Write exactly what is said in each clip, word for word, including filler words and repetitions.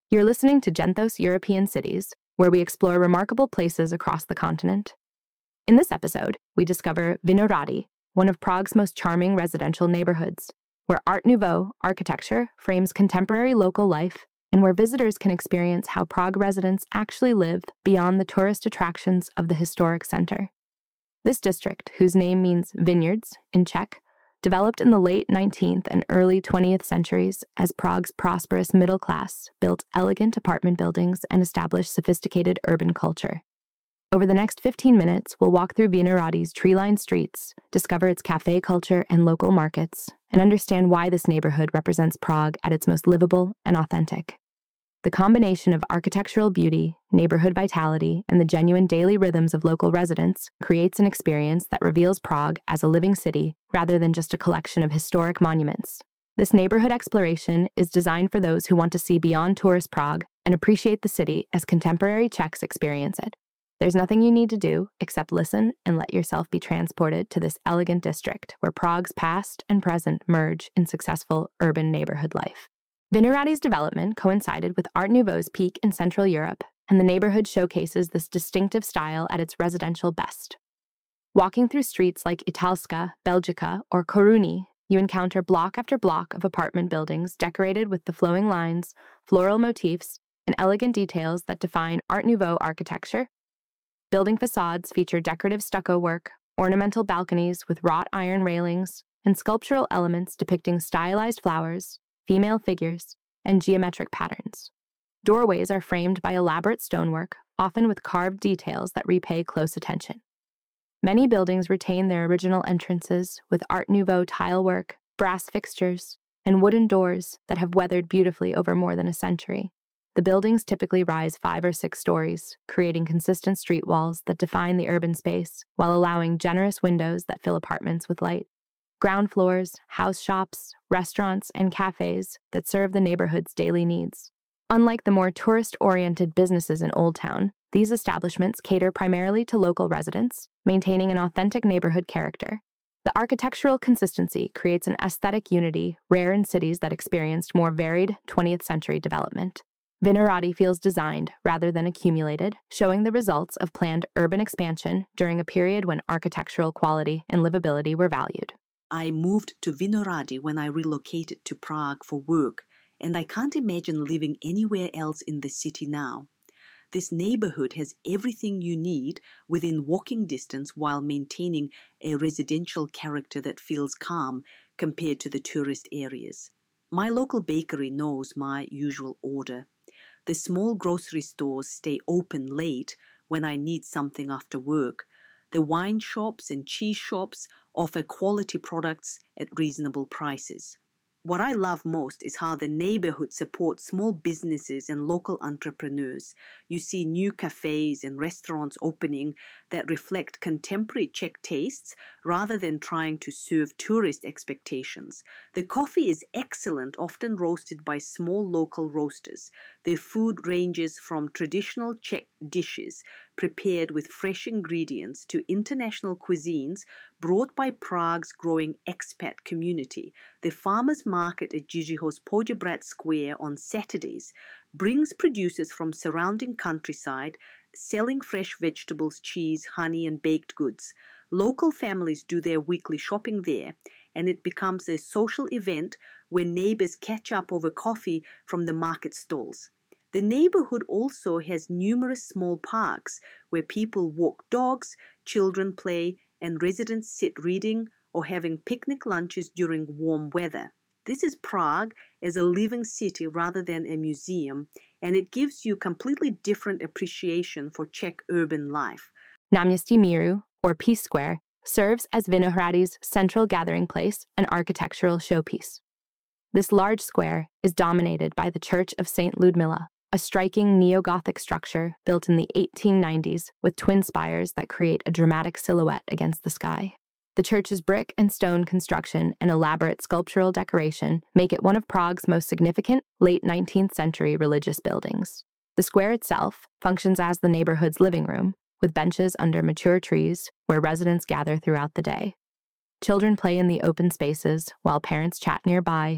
You're listening to Genthos European Cities, where we explore remarkable places across the continent. In this episode, we discover Vinohrady, one of Prague's most charming residential neighborhoods, where Art Nouveau architecture frames contemporary local life and where visitors can experience how Prague residents actually live beyond the tourist attractions of the historic center. This district, whose name means vineyards in Czech, developed in the late nineteenth and early twentieth centuries as Prague's prosperous middle class built elegant apartment buildings and established sophisticated urban culture. Over the next fifteen minutes, we'll walk through Vinohrady's tree-lined streets, discover its cafe culture and local markets, and understand why this neighborhood represents Prague at its most livable and authentic. The combination of architectural beauty, neighborhood vitality, and the genuine daily rhythms of local residents creates an experience that reveals Prague as a living city rather than just a collection of historic monuments. This neighborhood exploration is designed for those who want to see beyond tourist Prague and appreciate the city as contemporary Czechs experience it. There's nothing you need to do except listen and let yourself be transported to this elegant district where Prague's past and present merge in successful urban neighborhood life. Vinohrady's development coincided with Art Nouveau's peak in Central Europe, and the neighborhood showcases this distinctive style at its residential best. Walking through streets like Italska, Belgica, or Korunní, you encounter block after block of apartment buildings decorated with the flowing lines, floral motifs, and elegant details that define Art Nouveau architecture. Building facades feature decorative stucco work, ornamental balconies with wrought iron railings, and sculptural elements depicting stylized flowers, female figures, and geometric patterns. Doorways are framed by elaborate stonework, often with carved details that repay close attention. Many buildings retain their original entrances with Art Nouveau tilework, brass fixtures, and wooden doors that have weathered beautifully over more than a century. The buildings typically rise five or six stories, creating consistent street walls that define the urban space while allowing generous windows that fill apartments with light. Ground floors, house shops, restaurants, and cafes that serve the neighborhood's daily needs. Unlike the more tourist-oriented businesses in Old Town, these establishments cater primarily to local residents, maintaining an authentic neighborhood character. The architectural consistency creates an aesthetic unity rare in cities that experienced more varied twentieth century development. Vinohrady feels designed rather than accumulated, showing the results of planned urban expansion during a period when architectural quality and livability were valued. I moved to Vinohrady when I relocated to Prague for work, and I can't imagine living anywhere else in the city now. This neighborhood has everything you need within walking distance while maintaining a residential character that feels calm compared to the tourist areas. My local bakery knows my usual order. The small grocery stores stay open late when I need something after work. The wine shops and cheese shops offer quality products at reasonable prices. What I love most is how the neighborhood supports small businesses and local entrepreneurs. You see new cafes and restaurants opening that reflect contemporary Czech tastes rather than trying to serve tourist expectations. The coffee is excellent, often roasted by small local roasters. Their food ranges from traditional Czech dishes prepared with fresh ingredients to international cuisines brought by Prague's growing expat community. The farmers market at Jiřího's Poděbrad Square on Saturdays brings producers from surrounding countryside selling fresh vegetables, cheese, honey, and baked goods. Local families do their weekly shopping there, and it becomes a social event where neighbors catch up over coffee from the market stalls. The neighborhood also has numerous small parks where people walk dogs, children play, and residents sit reading or having picnic lunches during warm weather. This is Prague as a living city rather than a museum, and it gives you completely different appreciation for Czech urban life. Náměstí Míru, or Peace Square, serves as Vinohrady's central gathering place and architectural showpiece. This large square is dominated by the Church of Saint Ludmilla, a striking neo-Gothic structure built in the eighteen nineties with twin spires that create a dramatic silhouette against the sky. The church's brick and stone construction and elaborate sculptural decoration make it one of Prague's most significant late nineteenth century religious buildings. The square itself functions as the neighborhood's living room, with benches under mature trees where residents gather throughout the day. Children play in the open spaces while parents chat nearby,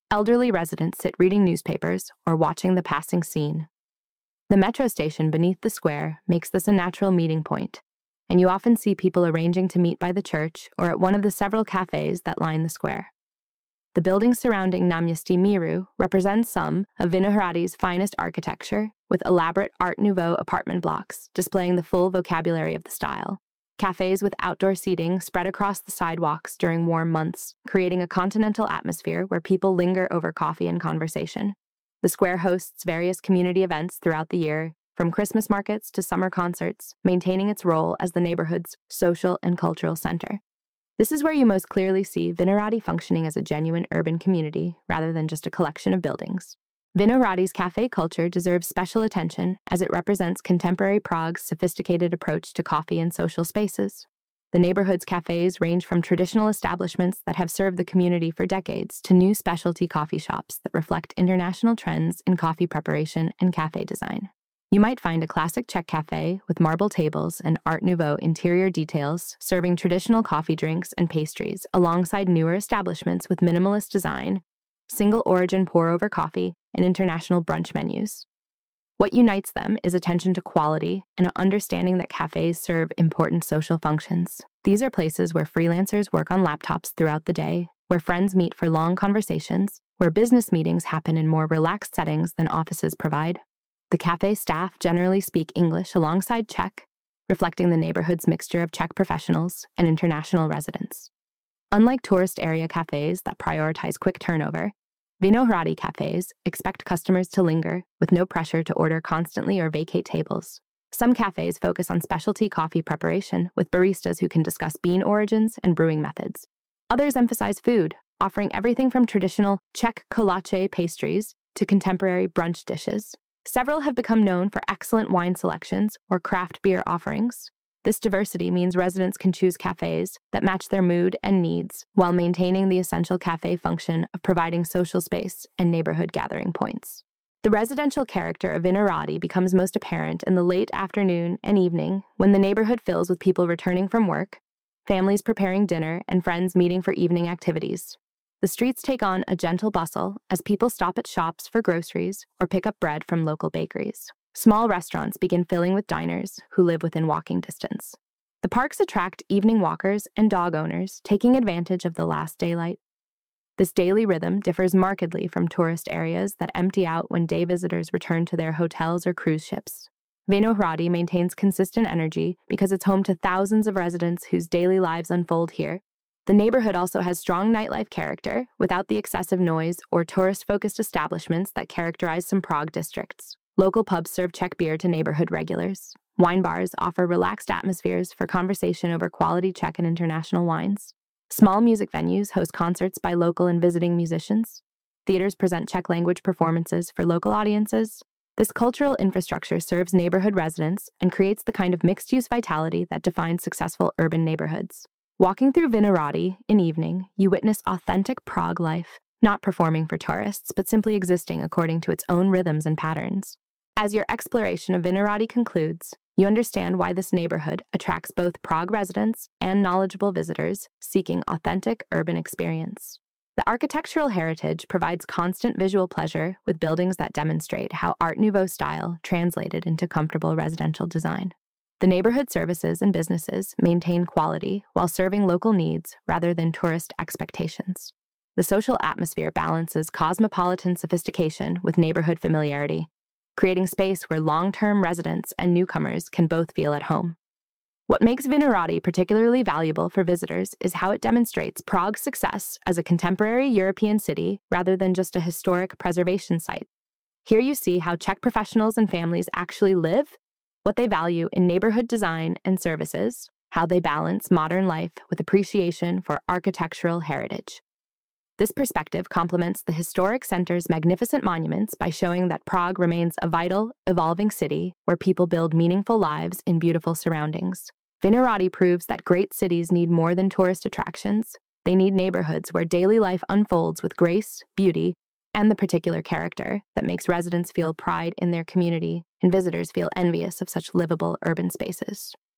Elderly residents sit reading newspapers or watching the passing scene. The metro station beneath the square makes this a natural meeting point, and you often see people arranging to meet by the church or at one of the several cafes that line the square. The building surrounding Namyesti Miru represents some of Vinohradi's finest architecture, with elaborate Art Nouveau apartment blocks displaying the full vocabulary of the style. Cafes with outdoor seating spread across the sidewalks during warm months, creating a continental atmosphere where people linger over coffee and conversation. The square hosts various community events throughout the year, from Christmas markets to summer concerts, maintaining its role as the neighborhood's social and cultural center. This is where you most clearly see Vinohradi functioning as a genuine urban community rather than just a collection of buildings. Vinohradi's cafe culture deserves special attention as it represents contemporary Prague's sophisticated approach to coffee and social spaces. The neighborhood's cafes range from traditional establishments that have served the community for decades to new specialty coffee shops that reflect international trends in coffee preparation and cafe design. You might find a classic Czech cafe with marble tables and Art Nouveau interior details serving traditional coffee drinks and pastries alongside newer establishments with minimalist design, single-origin pour-over coffee, and international brunch menus. What unites them is attention to quality and an understanding that cafes serve important social functions. These are places where freelancers work on laptops throughout the day, where friends meet for long conversations, where business meetings happen in more relaxed settings than offices provide. The cafe staff generally speak English alongside Czech, reflecting the neighborhood's mixture of Czech professionals and international residents. Unlike tourist area cafes that prioritize quick turnover, Vinohradi cafes expect customers to linger with no pressure to order constantly or vacate tables. Some cafes focus on specialty coffee preparation with baristas who can discuss bean origins and brewing methods. Others emphasize food, offering everything from traditional Czech kolache pastries to contemporary brunch dishes. Several have become known for excellent wine selections or craft beer offerings. This diversity means residents can choose cafes that match their mood and needs while maintaining the essential cafe function of providing social space and neighborhood gathering points. The residential character of Vinohradi becomes most apparent in the late afternoon and evening when the neighborhood fills with people returning from work, families preparing dinner, and friends meeting for evening activities. The streets take on a gentle bustle as people stop at shops for groceries or pick up bread from local bakeries. Small restaurants begin filling with diners who live within walking distance. The parks attract evening walkers and dog owners taking advantage of the last daylight. This daily rhythm differs markedly from tourist areas that empty out when day visitors return to their hotels or cruise ships. Vinohradi maintains consistent energy because it's home to thousands of residents whose daily lives unfold here. The neighborhood also has strong nightlife character without the excessive noise or tourist-focused establishments that characterize some Prague districts. Local pubs serve Czech beer to neighborhood regulars. Wine bars offer relaxed atmospheres for conversation over quality Czech and international wines. Small music venues host concerts by local and visiting musicians. Theaters present Czech language performances for local audiences. This cultural infrastructure serves neighborhood residents and creates the kind of mixed-use vitality that defines successful urban neighborhoods. Walking through Vinohradi in evening, you witness authentic Prague life, not performing for tourists, but simply existing according to its own rhythms and patterns. As your exploration of Vinohradi concludes, you understand why this neighborhood attracts both Prague residents and knowledgeable visitors seeking authentic urban experience. The architectural heritage provides constant visual pleasure with buildings that demonstrate how Art Nouveau style translated into comfortable residential design. The neighborhood services and businesses maintain quality while serving local needs rather than tourist expectations. The social atmosphere balances cosmopolitan sophistication with neighborhood familiarity, creating space where long-term residents and newcomers can both feel at home. What makes Vinohradi particularly valuable for visitors is how it demonstrates Prague's success as a contemporary European city rather than just a historic preservation site. Here you see how Czech professionals and families actually live, what they value in neighborhood design and services, how they balance modern life with appreciation for architectural heritage. This perspective complements the historic center's magnificent monuments by showing that Prague remains a vital, evolving city where people build meaningful lives in beautiful surroundings. Vinohradi proves that great cities need more than tourist attractions. They need neighborhoods where daily life unfolds with grace, beauty, and the particular character that makes residents feel pride in their community and visitors feel envious of such livable urban spaces.